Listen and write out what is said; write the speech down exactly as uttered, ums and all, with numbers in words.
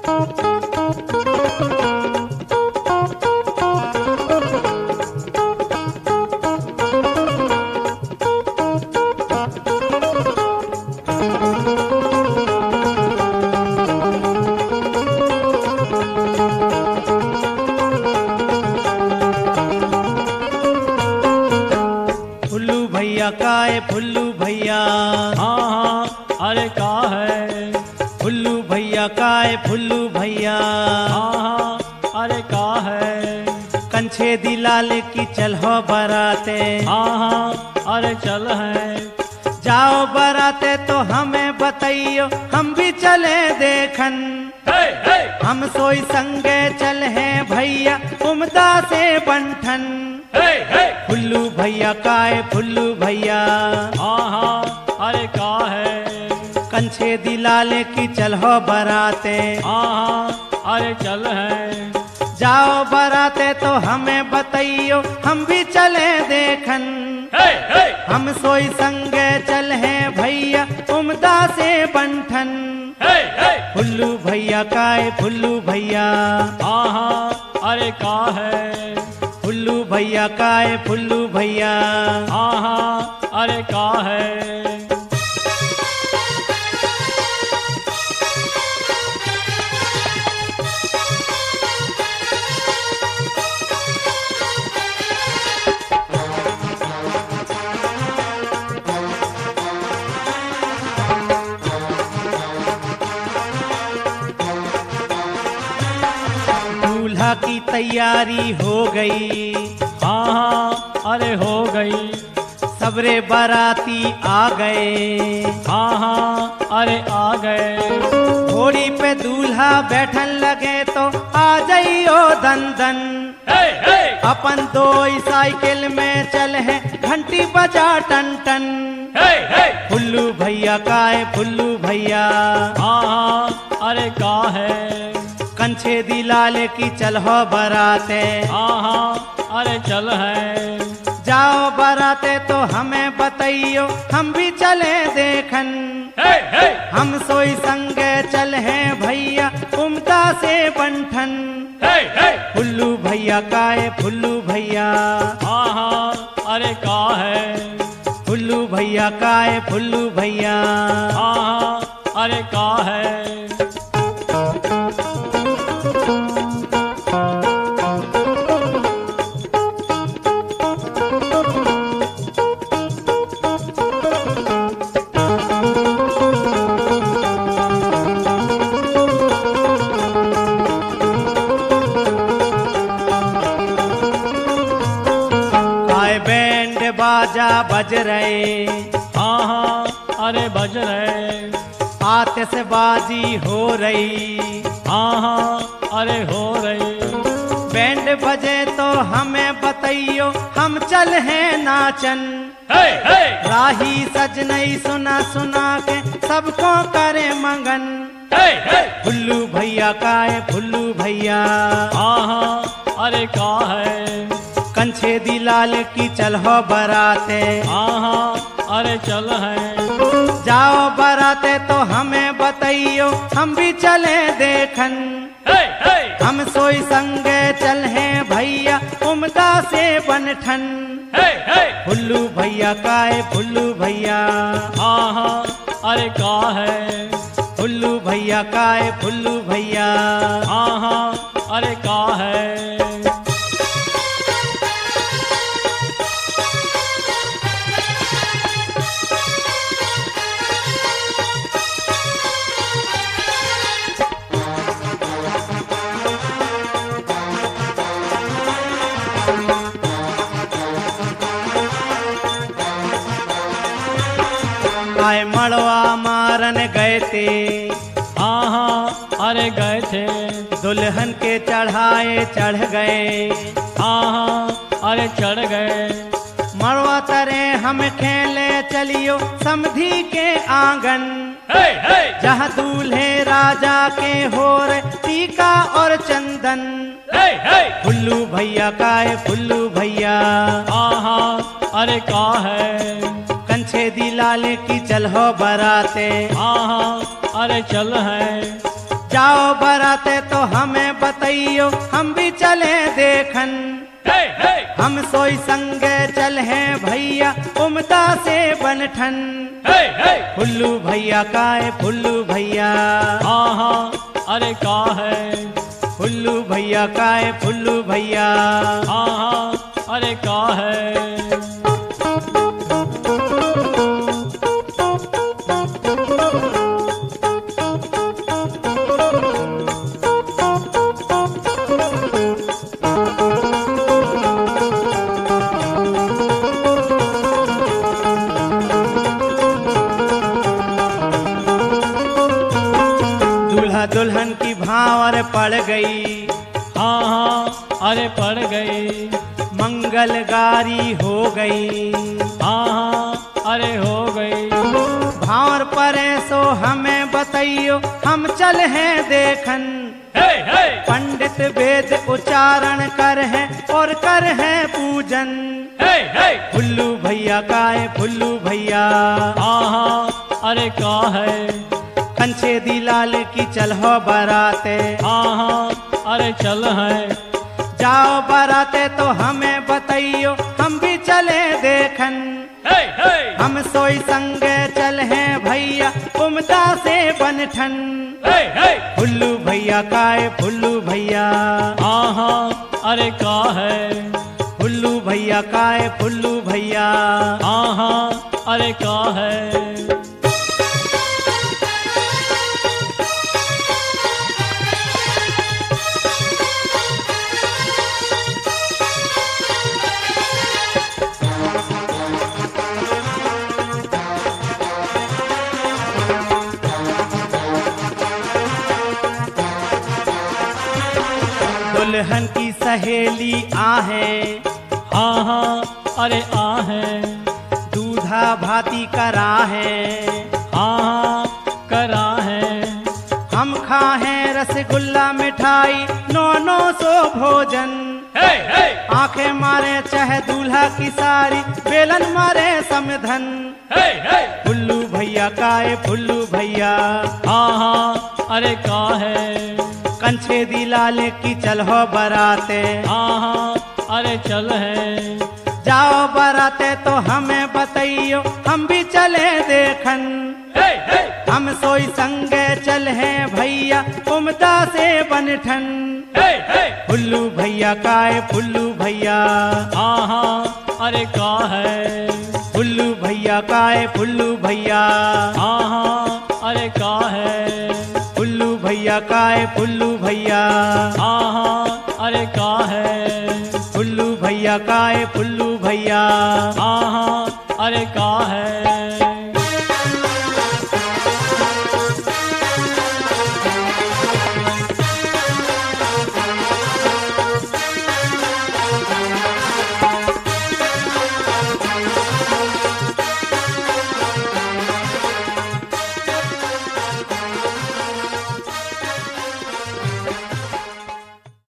काय फुल्लू भैया, हाँ हाँ अरे का है फुल्लू भैया काय फुल्लू भैया, हाँ हाँ अरे का है कंछे दिलाल की चलो बराते, हाँ हाँ अरे चल है जाओ बराते तो हमें बताइयो हम भी चले देखन, हे हे हम सोई संगे चल हैं भैया उमदा से बंठन, हे हे फुल्लू भैया काय फुल्लू भैया, हाँ हाँ अरे का है कंछे दिलाले की चलो बराते, हाँ हाँ अरे चल है जाओ बराते तो हमें बताइयो हम भी चले देखन, हे हे हम सोई संगे चल हैं भैया उमदा से बंठन, हे हे फुल्लू भैया काय फुल्लू भैया, हाँ हाँ अरे का है फुल्लू भैया काय फुल्लू भैया, हाँ हाँ अरे का है दूल्हा की तैयारी हो गई, हाँ हाँ अरे हो गई सबरे बाराती आ गए, हाँ हाँ अरे आ गए घोड़ी पे दूल्हा बैठन लगे तो आ जाइयो दन दन, हे हे अपन दो साइकिल में चल है घंटी बजा टन टन, हे हे फुल्लू भैया काय फुल्लू भैया, हाँ हाँ अरे का है कंछे दिलाले की चलो बराते, हाँ हाँ अरे चल है जाओ बराते तो हमें बताइयो हम भी चले देखन, हे हे हम सोई संगे चल हैं भैया उमदा से बंठन, हे हे फुल्लू भैया काय फुल्लू भैया, हाँ हाँ अरे का है फुल्लू भैया काय फुल्लू भैया, हाँ हाँ अरे का है बाजा बज रहे, हाँ हाँ अरे बज रहे आतिशबाजी हो रही, हाँ हाँ अरे हो रही बैंड बजे तो हमें बताइयो हम चल हैं नाचन, हे हे राही सजनई सुना सुना के सबको करे मंगन, हे हे फुल्लू भैया काय फुल्लू भैया, हाँ हाँ अरे का है कंछे दिलाल की चलो बराते, हाँ हाँ अरे चल है जाओ बराते तो हमें बताइयो हम भी चले देखन, हे हे हम सोई संगे चल हैं भैया उमदा से बनठन, हे हे फुल्लू भैया काय फुल्लू भैया, हाँ हाँ अरे का है फुल्लू भैया काय फुल्लू भैया, हाँ हाँ अरे का है आए मड़वा मारन गए थे, हाँ हाँ अरे गए थे दुल्हन के चढ़ाए चढ़ गए, हाँ हाँ अरे चढ़ गए मड़वा तरे हम खेले चलियो समधी के आंगन, हे हे जहाँ दूल्हे राजा के हो रे टीका और चंदन, हे हे फुल्लू भैया काय फुल्लू भैया, हाँ हाँ अरे का है कंछे दिलाले की चलो बराते, हाँ हाँ अरे चल है जाओ बराते तो हमें बताइयो हम भी चले देखन। हे हे हम सोई संगे चल हैं भैया उमदा से बनठन। हे हे फुल्लू भैया काए फुल्लू भैया, हाँ हाँ अरे का है, फुल्लू भैया काए फुल्लू भैया, हाँ हाँ अरे का है। दुल्हन की भावर पड़ गई, हाँ हाँ अरे पड़ गई। मंगल गारी हो गई, हाँ हाँ अरे हो गई। भावर परे सो हमें बताइयो हम चल हैं देखन। हे हे पंडित वेद उच्चारण कर हैं और कर हैं पूजन। हे हे फुल्लू भैया काए फुल्लू भैया, हाँ हाँ अरे का है। कंछे दी लाल की चलहो बराते, हाँ हाँ अरे चल है। जाओ बराते तो हमें बताइयो हम भी चले देखन। हे हे हम सोई संगे चल हैं भैया उमदा से बनठन। हे हे फुल्लू भैया काए फुल्लू भैया, हाँ हाँ अरे का है। फुल्लू भैया काए फुल्लू भैया, हाँ हाँ अरे का है। दुल्हन की सहेली आहे, हाँ हाँ अरे आ है। दूधा भाती करा है, हाँ हाँ करा है। हम खाहें रसगुल्ला मिठाई नौ नौ सो भोजन। हे हे आंखें मारे चाहे दूल्हा की सारी बेलन मारे समधन। हे हे फुल्लू भैया काए फुल्लू भैया, हाँ हाँ अरे का है। कंछे दी लाल की चलहो बराते, हाँ हाँ अरे चल है। जाओ बराते तो हमें बताइयो हम भी चले देखन। हे हे हम सोई संगे चल हैं भैया उमदा से बनठन। हे हे फुल्लू भैया काए फुल्लू भैया, हाँ हाँ अरे का है। फुल्लू भैया काए फुल्लू भैया, हाँ हाँ अरे का है। फुल्लू भैया काए फुल्लू भैया, हाँ हाँ अरे का है। फुल्लू भैया काए फुल्लू भैया, हाँ हाँ अरे का है।